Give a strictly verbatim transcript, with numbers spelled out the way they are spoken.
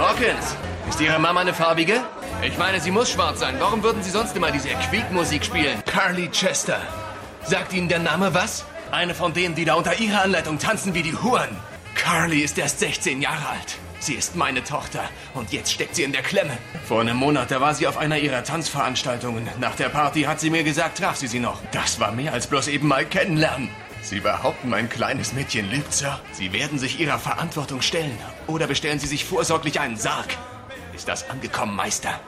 Hawkins, ist Ihre Mama eine farbige? Ich meine, sie muss schwarz sein. Warum würden Sie sonst immer diese Quiekmusik spielen? Carly Chester. Sagt Ihnen der Name was? Eine von denen, die da unter ihrer Anleitung tanzen wie die Huren. Carly ist erst sechzehn Jahre alt. Sie ist meine Tochter und jetzt steckt sie in der Klemme. Vor einem Monat, da war sie auf einer ihrer Tanzveranstaltungen. Nach der Party hat sie mir gesagt, traf sie sie noch. Das war mehr als bloß eben mal kennenlernen. Sie behaupten, mein kleines Mädchen lügt, Sir. Sie werden sich Ihrer Verantwortung stellen. Oder bestellen Sie sich vorsorglich einen Sarg. Ist das angekommen, Meister?